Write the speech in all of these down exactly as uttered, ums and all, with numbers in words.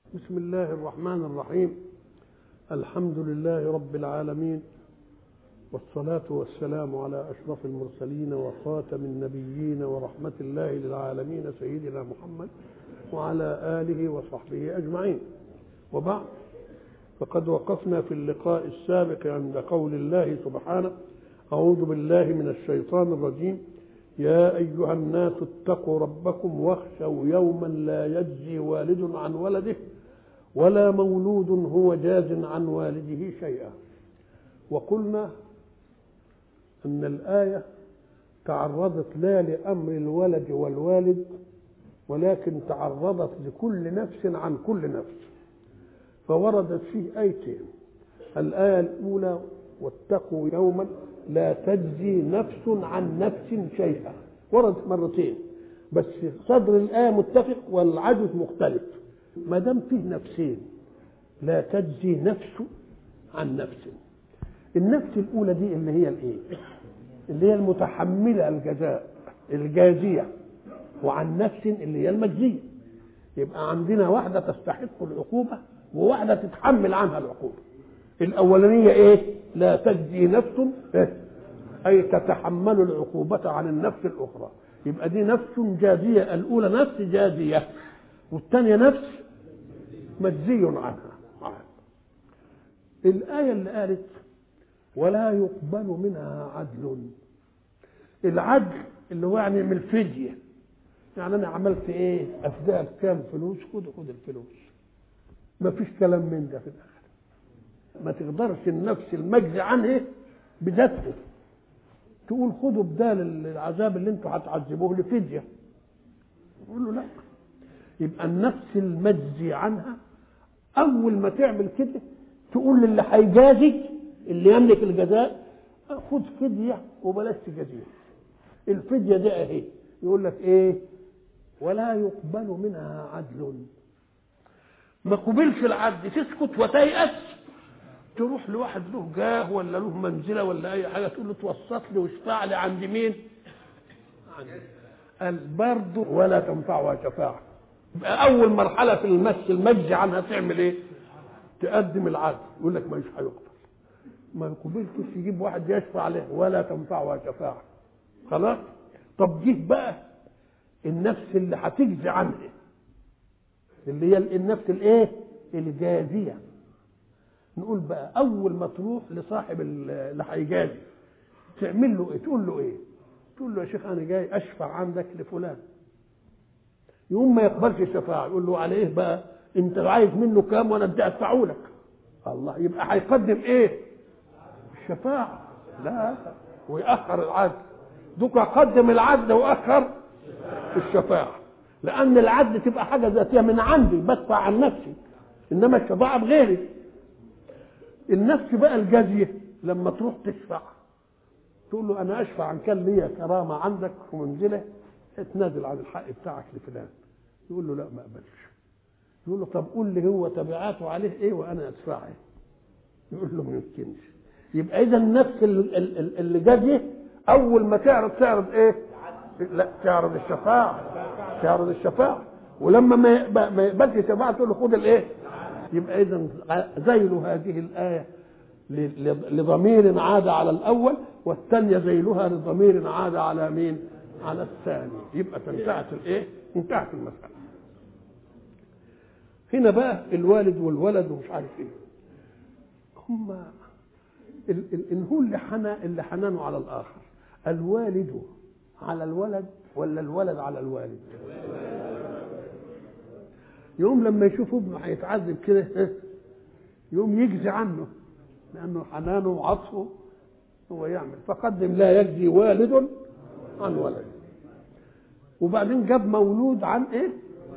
بسم الله الرحمن الرحيم. الحمد لله رب العالمين، والصلاة والسلام على أشرف المرسلين وخاتم النبيين ورحمة الله للعالمين سيدنا محمد وعلى آله وصحبه أجمعين. وبعد، فقد وقفنا في اللقاء السابق عند قول الله سبحانه: أعوذ بالله من الشيطان الرجيم. يا أيها الناس اتقوا ربكم واخشوا يوما لا يجزي والد عن ولده ولا مولود هو جاز عن والده شيئا. وقلنا أن الآية تعرضت لا لأمر الولد والوالد، ولكن تعرضت لكل نفس عن كل نفس، فوردت فيه آيتين. الآية الأولى: واتقوا يوما لا تجزي نفس عن نفس شيئا، وردت مرتين، بس صدر الآية متفق والعجز مختلف. ما دام فيه نفسين لا تجزي نفس عن نفس، النفس الأولى دي اللي هي الإيه؟ اللي هي المتحملة الجزاء الجازية، وعن نفس اللي هي المجزية. يبقى عندنا واحدة تستحق العقوبة وواحدة تتحمل عنها العقوبة. الأولانية إيه؟ لا تجزي نفس إيه؟ أي تتحمل العقوبة عن النفس الأخرى. يبقى دي نفس جازية، الأولى نفس جازية والثانية نفس مجزي عنها. الآية اللي قالت: ولا يقبل منها عدل. العدل اللي هو يعني من الفدية، يعني أنا عملت إيه؟ أفداك كام فلوس، خد خد الفلوس. ما فيش كلام من ده في الآخر. ما تقدرش النفس المجزي عنه بذاته تقول خدوا بدال العذاب اللي انتوا هتعذبوه لفدية. يقول له لا. يبقى النفس المجزي عنها أول ما تعمل كده تقول للي هيجازي اللي يملك الجزاء: خد فدية وبلاش تجازيه. الفدية دي اهي. يقول لك ايه؟ ولا يقبل منها عدل. ما قبلش العدل، تسكت وتيأس، تروح لواحد له جاه ولا له منزله ولا اي حاجه تقول له توسط لي واشفع لي عند مين؟ عند قال برضه ولا تنفعها شفاعه. يبقى اول مرحله في المس المجزي عنها تعمل ايه؟ تقدم العدل. يقول لك مش هيقبل. ما يقبلش يجيب واحد يشفع عليه ولا تنفعها شفاعه. خلاص. طب جه بقى النفس اللي هتجزي عنها، اللي هي النفس الايه؟ الجازيه. نقول بقى اول ما تروح لصاحب اللي هيجازي تعمل له ايه؟ تقول له ايه؟ تقول له: يا شيخ انا جاي اشفع عندك لفلان. يقوم ما يقبلش الشفاعه، يقول له: على ايه بقى؟ انت عايز منه كام وانا بدي ادفعه لك؟ الله. يبقى هيقدم ايه؟ الشفاعه. لا، ويأخر العدل. دوك قدم العدل واخر الشفاعه، لان العدل تبقى حاجه ذاتيه من عندي بدفع عن نفسي، انما الشفاعه بغيري. النفس بقى الجازيه لما تروح تشفع تقول له: انا اشفع عن كان ليا كرامه عندك ومنزله، اتنازل عن الحق بتاعك لفلان. يقول له: لا ما اقبلش. يقول له: طب قول لي هو تبعاته عليه ايه وانا ادفعه. يقول له: ما يمكنش. يبقى اذا النفس اللي جازيه اول ما تعرض تعرض ايه؟ لا، تعرض الشفاعه. تعرض الشفاعه، ولما ما يقبلش الشفاعه تقول له: خد الايه؟ يبقى اذا ذيل هذه الايه لضمير عاد على الاول، والثانيه ذيلها لضمير عاد على مين؟ على الثاني. يبقى انتهت الايه؟ انتهت المساله. هنا بقى الوالد والولد ومش عارف ايه، هم ان هو اللي حنى اللي حنانه على الاخر. الوالد على الولد ولا الولد على الوالد؟ يوم لما يشوف ابنه هيتعذب كده يوم يجزي عنه، لانه حنانه وعطفه هو يعمل. فقدم لا يجزي والد عن ولد، وبعدين جاب مولود عن ايه؟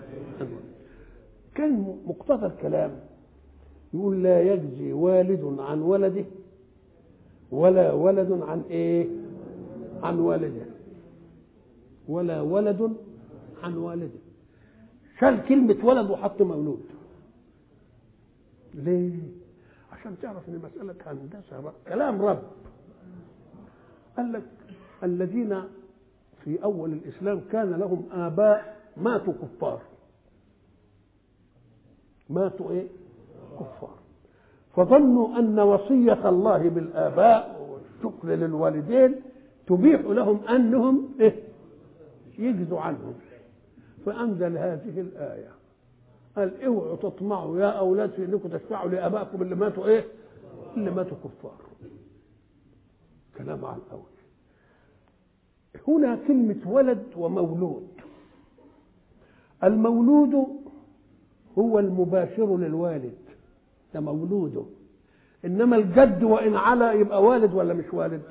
كان مقتضى الكلام يقول: لا يجزي والد عن ولده ولا ولد عن ايه؟ عن والده. ولا ولد عن والده. شال كلمة ولد وحط مولود. ليه؟ عشان تعرف ان مسألة هندسة كلام رب. قال لك: الذين في أول الإسلام كان لهم آباء ماتوا كفار، ماتوا ايه كفار. فظنوا ان وصيه الله بالاباء والشكر للوالدين تبيح لهم انهم ايه يجزوا عنهم، فانزل هذه الايه قال اوعوا تطمعوا يا اولاد في انكم تشفعوا لابائكم اللي ماتوا ايه اللي ماتوا كفار. كلام على الاول. هنا كلمه ولد ومولود. المولود هو المباشر للوالد، ده مولوده. انما الجد وان علا يبقى والد ولا مش والد؟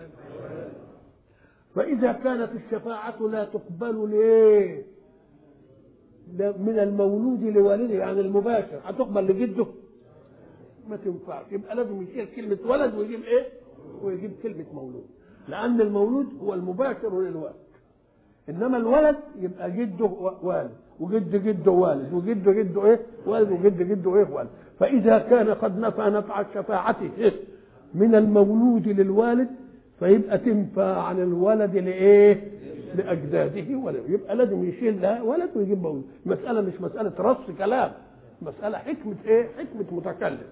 فاذا كانت الشفاعه لا تقبل ليه من المولود لوالده يعني المباشر، هتقبل لجده؟ ما تنفعش. يبقى لازم يشيل كلمه ولد ويجيب ايه ويجيب كلمه مولود، لان المولود هو المباشر للوالد. انما الولد يبقى جده والد وجد جده والد وجد جده ايه والد وجد جده ايه والد. فاذا كان قد نفى نفع شفاعته إيه؟ من المولود للوالد، فيبقى تنفع عن الولد لايه لاجداده ولد. يبقى لازم يشيل ده ولد ويجيب مولود. مساله مش مساله رص كلام، مساله حكمه ايه حكمه متكلم.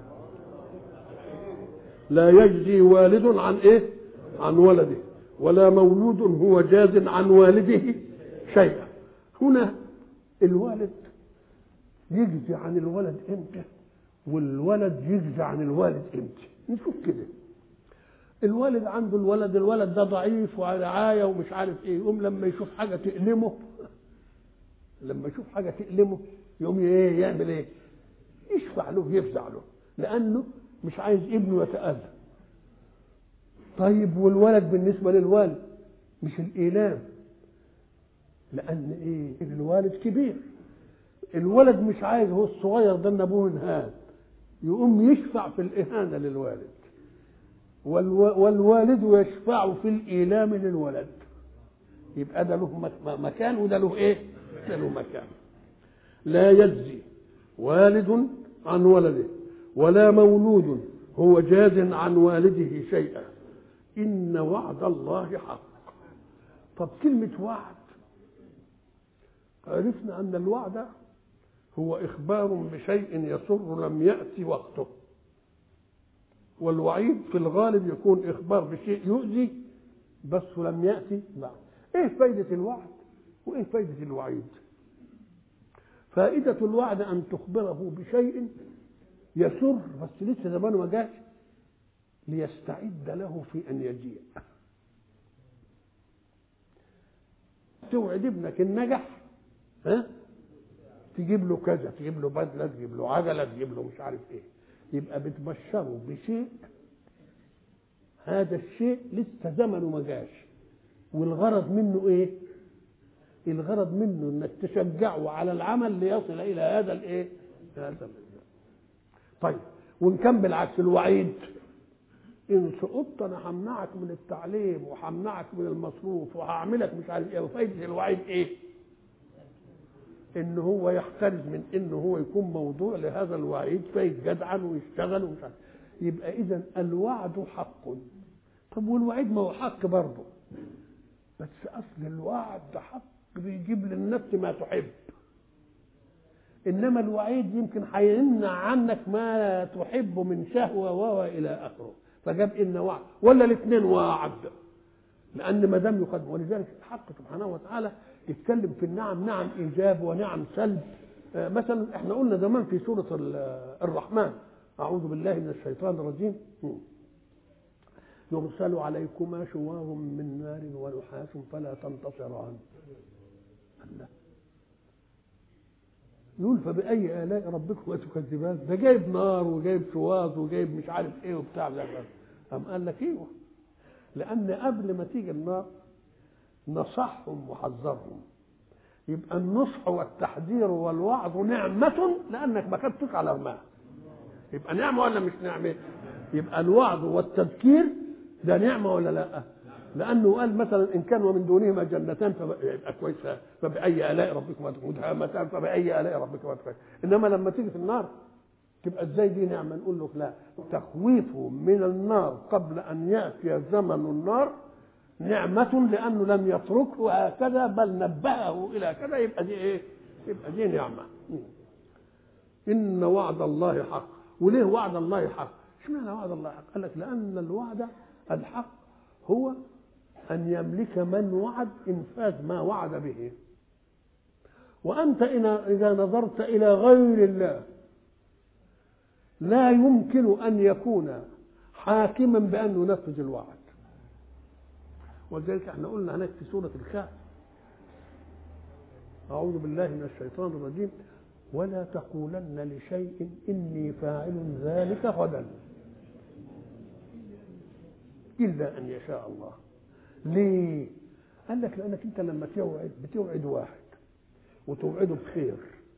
لا يجزي والد عن ايه عن ولده ولا مولود هو جاز عن والده شيئا. هنا الوالد يجزي عن الولد امتى والولد يجزي عن الوالد امتى؟ نشوف كده. الوالد عنده الولد الولد ده ضعيف ورعايه ومش عارف ايه، يقوم لما يشوف حاجه تألمه لما يشوف حاجه تألمه يقوم ايه يعمل ايه يشفع له يفزع له، لانه مش عايز ابنه يتأذى. طيب والولد بالنسبه للوالد مش الإيلام، لان ايه الوالد كبير، الولد مش عايز هو الصغير ده ان ابوه انهان، يقوم يشفع في الاهانه للوالد، والوالد يشفع في الإيلام للولد. يبقى ده له مكان وده له ايه ده له مكان. لا يجزي والد عن ولده ولا مولود هو جاز عن والده شيئا إن وعد الله حق. طب كلمة وعد، عرفنا أن الوعد هو إخبار بشيء يسر لم يأتي وقته، والوعيد في الغالب يكون إخبار بشيء يؤذي بس لم يأتي بعد. إيه فايدة الوعد وإيه فايدة الوعيد؟ فائدة الوعد أن تخبره بشيء يسر بس لسه زمانه ما جاش ليستعد له في أن يجيء. توعد ابنك النجح، ها تجيب له كذا، تجيب له بدلة، تجيب له عجلة، تجيب له مش عارف ايه، يبقى بتبشره بشيء هذا الشيء لسه زمنه ما جاش، والغرض منه ايه؟ الغرض منه انك تشجعه على العمل ليصل الى هذا الايه؟ هذا. طيب وان كان بالعكس الوعيد، ان سقطت انا همنعك من التعليم وهمنعك من المصروف وهعملك مش عارف ايه. وفايده الوعيد ايه؟ ان هو يحترز من انه هو يكون موضوع لهذا الوعيد فيتجدعن ويشتغل ومش عارف. يبقى اذا الوعد حق. طب والوعيد ما هو حق برضه، بس اصل الوعد حق بيجيب للنفس ما تحب، انما الوعيد يمكن هيمنع عنك ما تحب من شهوه و الى اخره، فجاب ان وعد ولا الاثنين وعد، لان ما دام يقدم. ولذلك الحق سبحانه وتعالى يتكلم في النعم، نعم ايجاب ونعم سلب. آه مثلا احنا قلنا زمان في سوره الرحمن اعوذ بالله من الشيطان الرجيم يرسل عليكما شواظ من نار ونحاس فلا تنتصران. الله يقول فبأي آلاء ربكما تكذبان؟ ده جايب نار وجايب شواظ وجايب مش عارف ايه وبتاع ده. قام قال لك ايوه، لأن قبل ما تيجي النار نصحهم وحذرهم. يبقى النصح والتحذير والوعظ نعمة لأنك ما كنتش على الماء. يبقى نعمة ولا مش نعمة؟ يبقى الوعظ والتذكير ده نعمة ولا لا؟ لأنه قال مثلا إن كانوا من دونهما جنتان فيبقى كويس، فبأي آلاء ربكما تكذبان فبأي آلاء ربكما تكذبان. إنما لما تيجي في النار تبقى ازاي دي نعمة؟ نقول له لا، تخويفه من النار قبل أن يأتي زمن النار نعمة لأنه لم يتركه هكذا بل نبهه إلى كذا. يبقى دي إيه؟ يبقى دي نعمة. إن وعد الله حق. وليه وعد الله حق؟ اشمعنى وعد الله حق؟ قال لك لأن الوعد الحق هو أن يملك من وعد إنفاذ ما وعد به. وأنت إذا نظرت إلى غير الله لا يمكن أن يكون حاكما بأن ينفذ الوعد. ولذلك احنا قلنا هناك في سورة الكهف أعوذ بالله من الشيطان الرجيم ولا تقولن لشيء إني فاعل ذلك غدا إلا أن يشاء الله. ليه؟ قال لك لأنك أنت لما توعد بتوعد واحد وتوعده بخير،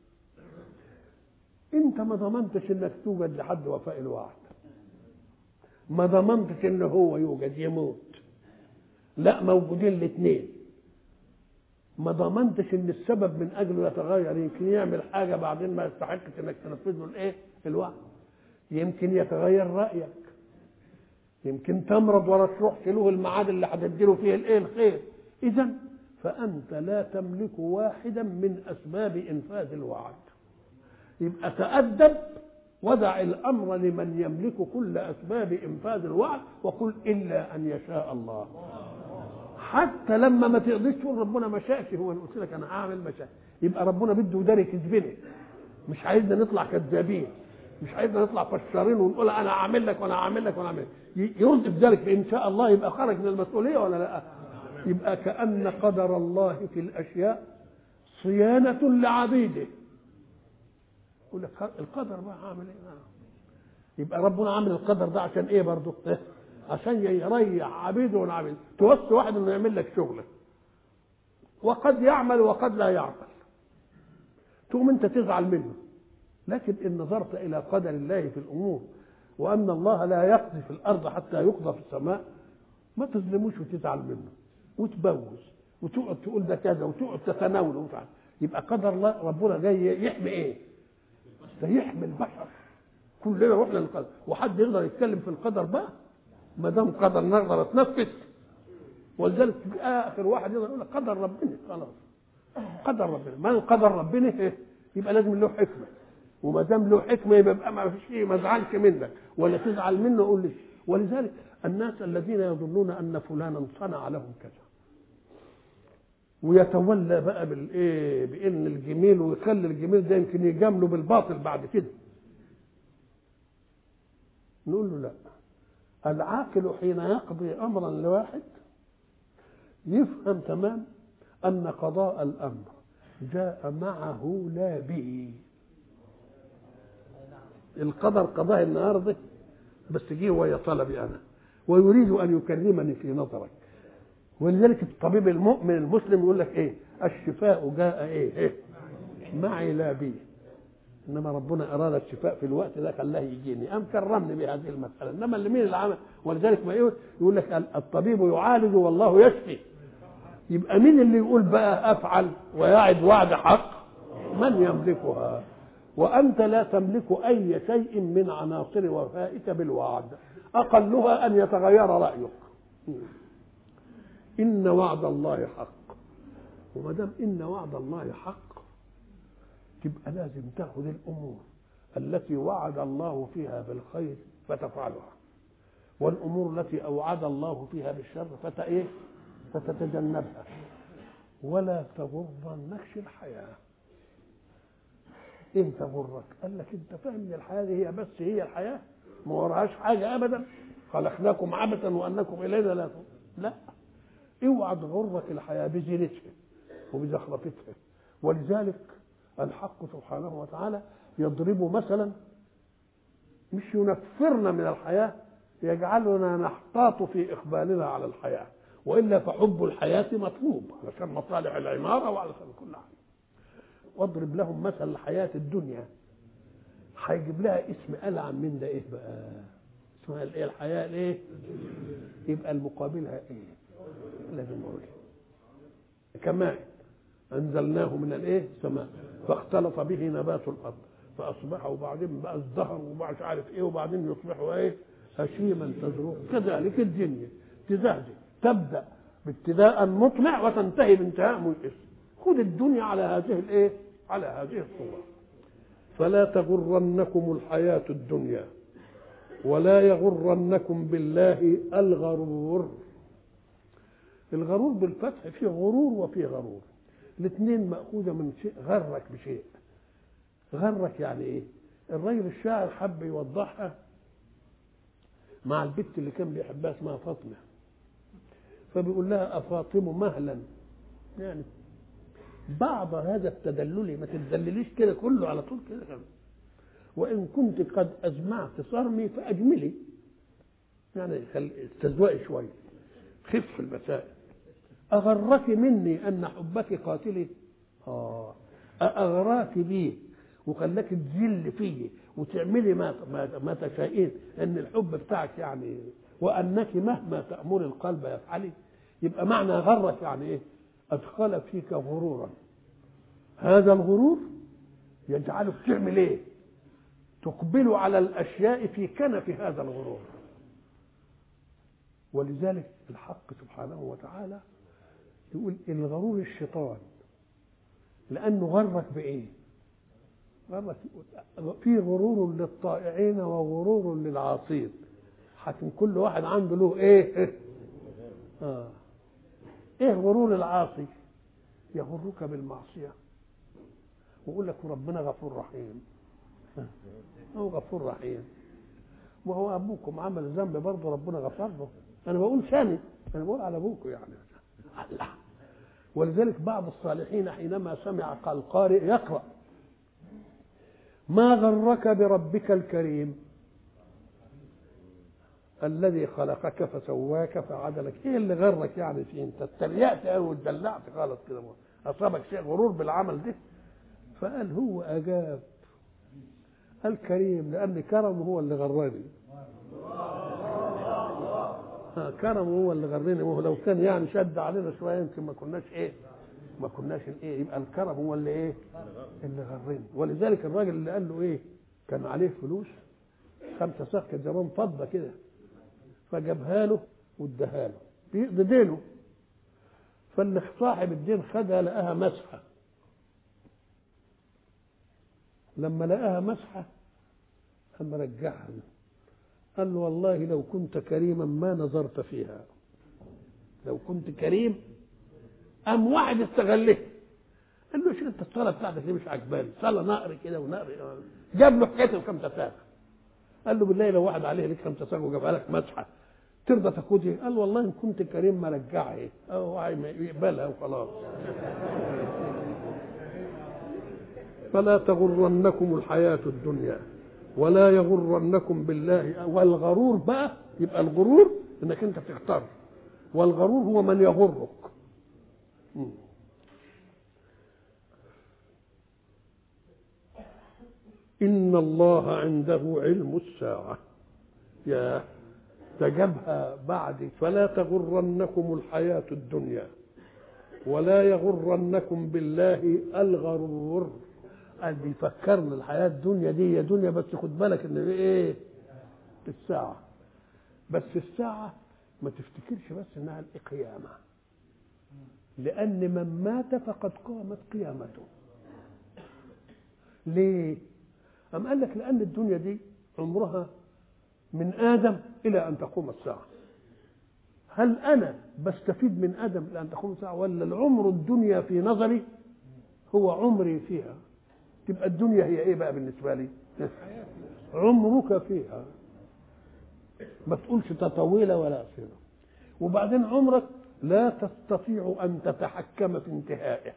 أنت ما ضمنتش إنك توجد لحد وفاء الوعد، ما ضمنتش إن هو يوجد يموت، لا موجودين الاثنين. ما ضمنتش إن السبب من أجله يتغير، يمكن يعمل حاجة بعدين ما يستحقش إنك تنفذ له الإيه؟ الوعد. يمكن يتغير رأيك، يمكن تمرض ولا تروح له الميعاد اللي هتديله فيه الايه الخير. اذا فانت لا تملك واحدا من اسباب انفاذ الوعد. يبقى تأدب ودع الامر لمن يملك كل اسباب انفاذ الوعد وقل الا ان يشاء الله. حتى لما ما تقدرش تقول ربنا ما شاءش، هو قلت لك انا هعمل ما شاء، يبقى ربنا بده يداري كذبنا، مش عايزنا نطلع كذابين، مش عايزنا نطلع فشارين ونقول انا هعمل لك وانا هعمل لك وانا هعمل لك. يرد بذلك بان شاء الله، يبقى خرج من المسؤوليه ولا لا؟ يبقى كأن قدر الله في الاشياء صيانه لعبيده. يقول لك القدر بقى هعمل ايه؟ يبقى ربنا عامل القدر ده عشان ايه برضه؟ عشان يريح عبيده ونعبيده. توصي واحد انه يعمل لك شغله وقد يعمل وقد لا يعمل، تقوم انت تزعل منه. لكن إن نظرت إلى قدر الله في الأمور وأن الله لا يقضي في الأرض حتى يقضى في السماء، ما تظلموش وتزعل منه وتبوز وتقعد تقول ده كذا وتقعد تتناوله وتعمل. يبقى قدر الله ربنا جاي يحمي إيه؟ ده يحمي البشر كلنا رحنا للقدر. وحد يقدر يتكلم في القدر بقى؟ ما دام قدر نقدر نتنفس. ولذلك آخر واحد يقدر يقول لك قدر ربنا، خلاص قدر ربنا. ما قدر ربنا إيه؟ يبقى لازم له حكمة، وما دام له حكمه يبقى ما فيش شيء ما ازعلش منك ولا تزعل منه قول لي. ولذلك الناس الذين يظنون ان فلانا صنع لهم كذا ويتولى بقى بالايه بان الجميل ويخلي الجميل ده يمكن يجامله بالباطل بعد كده، نقول له لا. العاقل حين يقضي امرا لواحد يفهم تمام ان قضاء الامر جاء معه لا به. القدر قضاء النهارده بس جه ويا طلبي انا ويريد ان يكرمني في نظرك. ولذلك الطبيب المؤمن المسلم يقول لك ايه؟ الشفاء جاء ايه؟ ايه؟ معي لا بي. انما ربنا اراد الشفاء في الوقت ده خلاه يجيني، ام كرمني بهذه المساله. انما اللي مين اللي عمل؟ ولذلك ما يقول يقول لك الطبيب يعالج والله يشفي. يبقى مين اللي يقول بقى افعل ويعد وعد حق؟ من يملكها. وأنت لا تملك أي شيء من عناصر وفائك بالوعد، أقلها أن يتغير رأيك. إن وعد الله حق. وما دام إن وعد الله حق تبقى لازم تأخذ الأمور التي وعد الله فيها بالخير فتفعلها، والأمور التي أوعد الله فيها بالشر فت إيه؟ فتتجنبها. ولا تغرنكش الحياة. ايه تغرك؟ قال لك انت فاهم ان الحياه دي هي بس هي الحياه، ما وراهاش حاجه ابدا. خلقناكم عبثا وانكم الينا لا تنظرون. لا، اوعى تغرك الحياه بزينتها وبزخرفتها. ولذلك الحق سبحانه وتعالى يضرب مثلا مش ينفرنا من الحياه، يجعلنا نحتاط في اقبالنا على الحياه، والا فحب الحياه مطلوب علشان مصالح العماره وعلشان كل حاجه. واضرب لهم مثل الحياة الدنيا، هيجيب لها اسم ألعن من ده ايه بقى؟ اسمها الايه؟ الحياة الايه؟ يبقى المقابلها ايه؟ لازم نقول كماء أنزلناه من الايه؟ السماء فاختلط به نبات الأرض فأصبح، وبعدين بقى ازدهر وبقى مش عارف ايه، وبعدين يصبحوا ايه؟ هشيما تزروع. كذلك الدنيا تزهزه، تبدأ بابتداء مطمع وتنتهي بانتهاء ميئس. خذ الدنيا على هذه الايه؟ على هذه الصورة. فلا تغرنكم الحياة الدنيا ولا يغرنكم بالله الغرور. الغرور بالفتح فيه غرور وفيه غرور، الاثنين مأخوذة من شيء، غرك بشيء. غرك يعني ايه؟ الرجل الشاعر حب يوضحها مع البت اللي كان بيحبها اسمها فاطمة، فبيقول لها أفاطم مهلا، يعني بعض هذا التدلل، ما تدلليش كده كله على طول كده، وإن كنت قد أجمعت صرمي فأجملي، يعني استزوئي شوية، خف المسائل. أغرك مني أن حبك قاتلي؟ آه أغراك بي وخلاك تذل فيه وتعملي ما ما, ما تشائين، ان الحب بتاعك يعني وانك مهما تأمر القلب يفعلي. يبقى معنى غرك يعني ايه؟ ادخل فيك غرورا، هذا الغرور يجعلك تعمل ايه؟ تقبل على الاشياء في كنف هذا الغرور. ولذلك الحق سبحانه وتعالى يقول الغرور الشيطان، لانه غرك بايه؟ غرك في غرور للطائعين وغرور للعاصين. حكم كل واحد عنده له ايه؟ اه ايه غرور العاصي؟ يغرك بالمعصيه ويقول لك ربنا غفور رحيم. هو غفور رحيم، وهو ابوكم عمل ذنب برضه ربنا غفر له. انا بقول ثاني، انا بقول على ابوكم يعني. الله. ولذلك بعض الصالحين حينما سمع القارئ يقرأ ما غرك بربك الكريم الذي خلقك فسواك فعدلك، ايه اللي غرك يعني فيه؟ انت اتريقت قوي واتدلعت خالص كده، اصابك شيء غرور بالعمل ده؟ فقال هو اجاب الكريم لان كرمه هو اللي غرني. ها كرمه هو اللي غرني، وهو لو كان يعني شد علينا شويه يمكن ما كناش ايه ما كناش ايه يبقى الكرم هو اللي ايه اللي غرني. ولذلك الراجل اللي قال له ايه كان عليه فلوس خمسه صاغ كان زمان فضه كده، فجابها له واداها له بيقضي دينه، فاللي صاحب الدين خدها لقاها مسحه، لما لقاها مسحه اما رجعها قال له والله لو كنت كريما ما نظرت فيها، لو كنت كريم. قام واحد استغله قال له شو انت الصلاه بتاعتك دي مش عجباني، صلاه نقر كده ونقر، جاب له حكايه الخمسه ساغ. قال له بالله لو واحد عليه لك خمسه ساغ وجابها لك مسحه ترضى تاخدها؟ قال والله ان كنت كريم ما رجعها، او يقبلها وخلاص. فلا تغرنكم الحياه الدنيا ولا يغرنكم بالله. والغرور بقى يبقى الغرور انك انت تختار، والغرور هو من يغرك. إن الله عنده علم الساعة، يا تجبها بعد فلا تغرنكم الحياة الدنيا ولا يغرنكم بالله الغرور. قال بيفكرنا الحياة الدنيا دي يا دنيا، بس خد بالك ان ايه الساعة، بس الساعة ما تفتكرش بس انها القيامة، لأن من مات فقد قامت قيامته. ليه؟ أم قال لك لأن الدنيا دي عمرها من آدم إلى أن تقوم الساعة. هل أنا بستفيد من آدم إلى أن تقوم الساعة، ولا العمر الدنيا في نظري هو عمري فيها؟ تبقى الدنيا هي إيه بقى بالنسبة لي؟ عمرك فيها، ما تقولش تطويلة ولا قصيرة. وبعدين عمرك لا تستطيع أن تتحكم في انتهائه،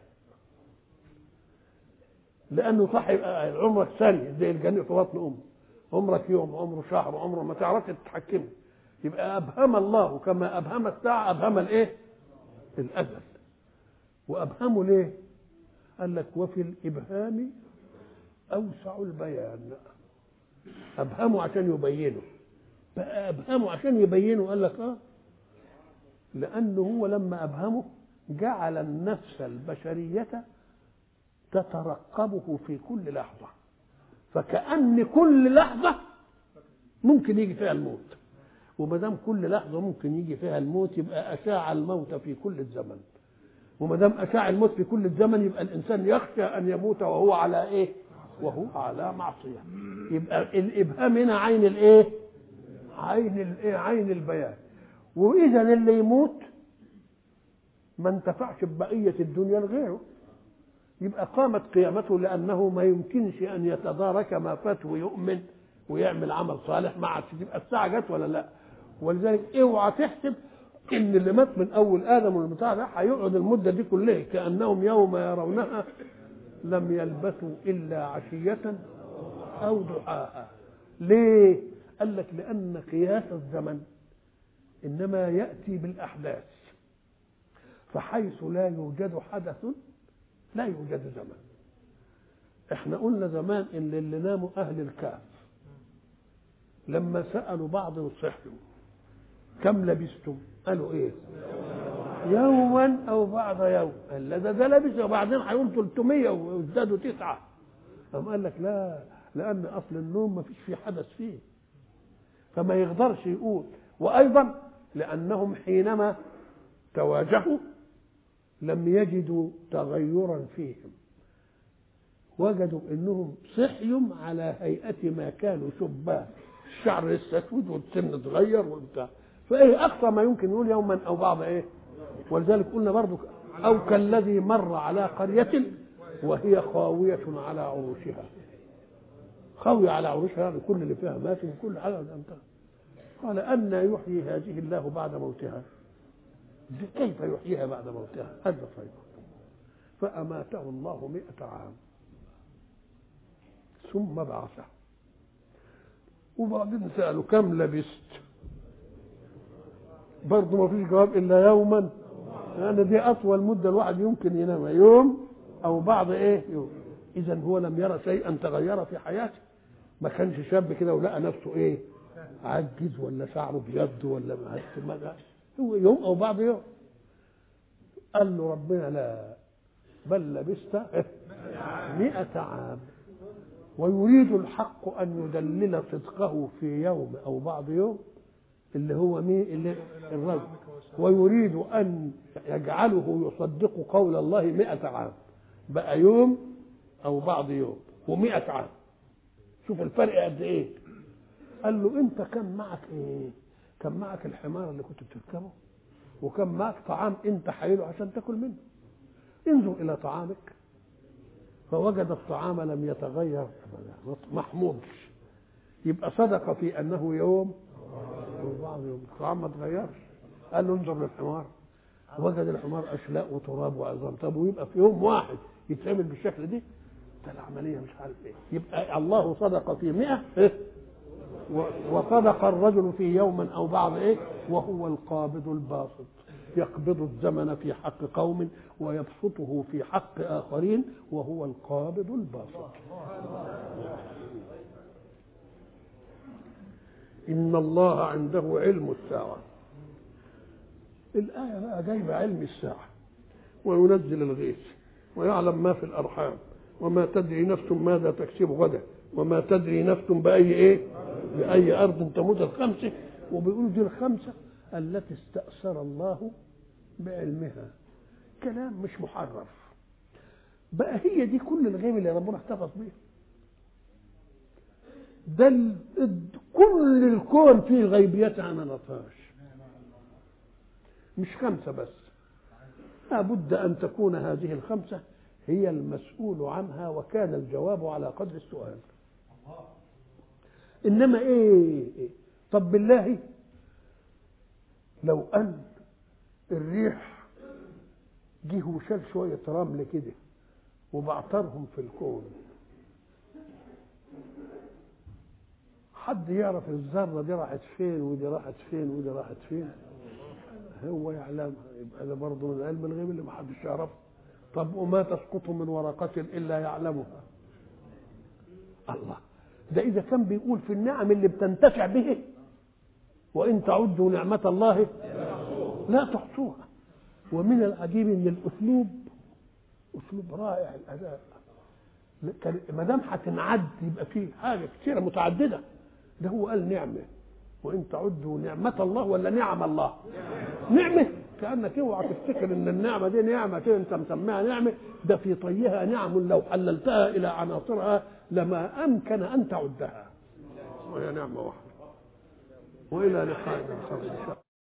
لأنه صاحب عمرك ثانية زي الجنين في بطن أم، عمرك يوم، عمره شهر، عمره ما تعرفش تتحكمه. يبقى أبهم الله كما أبهم الساعة أبهم الإيه؟ الأجل. وأبهمه ليه؟ قال لك وفي الإبهام أوسع البيان. أبهمه عشان يبينه، بقى أبهمه عشان يبينه. قال لك آه لأنه هو لما أبهمه جعل النفس البشرية تترقبه في كل لحظة، فكأن كل لحظة ممكن يجي فيها الموت، وما دام كل لحظة ممكن يجي فيها الموت يبقى أشاع الموت في كل الزمن، وما دام أشاع الموت في كل الزمن يبقى الإنسان يخشى أن يموت وهو على إيه؟ وهو على معصية. يبقى الإبهام هنا عين الإيه؟ عين الإيه؟ عين البيان. وإذا اللي يموت ما انتفعش ببقية الدنيا لغيره، يبقى قامت قيامته، لأنه ما يمكنش أن يتدارك ما فات ويؤمن ويعمل عمل صالح. ما عادش تبقى الساعة جت ولا لا. ولذلك اوعى تحسب ان اللي مات من اول ادم والبتاع ده هيقعد المده دي كلها، كانهم يوم يرونها لم يلبثوا الا عشيه او ضحاها. ليه؟ قال لك لان قياس الزمن انما ياتي بالاحداث، فحيث لا يوجد حدث لا يوجد زمن. احنا قلنا زمان ان اللي ناموا اهل الكهف لما سالوا بعض وصحوا كم لبستم؟ قالوا ايه؟ يوما او بعض يوم. قال لا ده ده لبس وبعدين هيقول ثلاثمية وازدادوا تسعه. قام قال لك لا، لان اصل النوم ما فيش فيه حدث فيه، فما يقدرش يقول. وايضا لانهم حينما تواجهوا لم يجدوا تغيرا فيهم، وجدوا انهم صحيوا على هيئه ما كانوا شبان، الشعر لسه اسود والسن اتغير وبتاع. فايه اقصى ما يمكن يقول يوما او بعض ايه؟ ولذلك قلنا برضو او كالذي مر على قريه وهي خاويه على عروشها. خاويه على عروشها يعني كل اللي فيها مات وكل حاجه انتهت. قال ان يحيي هذه الله بعد موتها؟ كيف يحييها بعد موتها؟ هذا طيب. فاماته الله مئة عام ثم بعثه. وبعدين سالوا كم لبست؟ برضه ما فيش جواب الا يوما. يعني دي اطول مده الواحد يمكن ينام، يوم او بعض ايه يوم. اذا هو لم يرى شيئا تغير في حياته. ما كانش شاب كده ولقى نفسه ايه؟ عجز ولا شعره ابيض ولا ما، هو يوم او بعض يوم. قال له ربنا لا، بل لبست مئة عام. ويريد الحق ان يدلل صدقه في يوم او بعض يوم اللي هو مين؟ اللي الرجل. ويريد ان يجعله يصدق قول الله مئة عام، بقى يوم او بعض يوم ومئة عام. شوف الفرق قد ايه. قال له انت كان معك ايه؟ كان معك الحمار اللي كنت بتركبه، وكان معك طعام انت حايله عشان تاكل منه. انظر الى طعامك فوجد الطعام لم يتغير محمود. يبقى صدق في انه يوم وبعض يوم، الطعام ما تغيرش. قال له انظر للحمار، وجد الحمار اشلاء وتراب وعظام. طب ويبقى في يوم واحد يتعمل بالشكل دي؟ ده العمليه مش عارف ايه. يبقى الله صدق في مئة وصدق الرجل في يوما او بعض ايه، وهو القابض الباسط، يقبض الزمن في حق قوم ويبسطه في حق آخرين، وهو القابض الباسط. إن الله عنده علم الساعة. الآية بقى جايبة علم الساعة، وينزل الغيث ويعلم ما في الأرحام وما تدري نفس ماذا تكسب غدا وما تدري نفس بأي إيه بأي أرض تموت. الخمسة، وبيقولوا دي الخمسة التي استأثر الله بعلمها. كلام مش محرف بقى، هي دي كل الغيب اللي ربنا احتفظ بيه. ده كل الكون فيه غيبيات عن نطاش، مش خمسة بس. لابد أن تكون هذه الخمسة هي المسؤول عنها، وكان الجواب على قدر السؤال. إنما إيه؟ طب بالله لو أن الريح جه وشال شوية رمل كده وبعترهم في الكون، حد يعرف الذرة دي راحت فين ودي راحت فين ودي راحت فين؟ هو يعلمها. يبقى ده برضه من علم الغيب اللي ما حدش يعرفه. طب وما تسقط من ورقة إلا يعلمها الله. ده إذا كان بيقول في النعم اللي بتنتفع به، وإن تعدوا نعمة الله لا تحصوها. ومن العجيب ان الاسلوب اسلوب رائع الاداء. ما دام هتنعد يبقى فيه حاجه كثيره متعدده. ده هو قال نعمه، وان تعدوا نعمه الله ولا نعم الله؟ نعمه كانك اوعى تفتكر ان النعمه دي نعمه كده انت مسميها نعمه، ده في طيها نعم لو حللتها الى عناصرها لما امكن ان تعدها، وهي نعمه واحده. والى لقاء اخر ان شاء الله.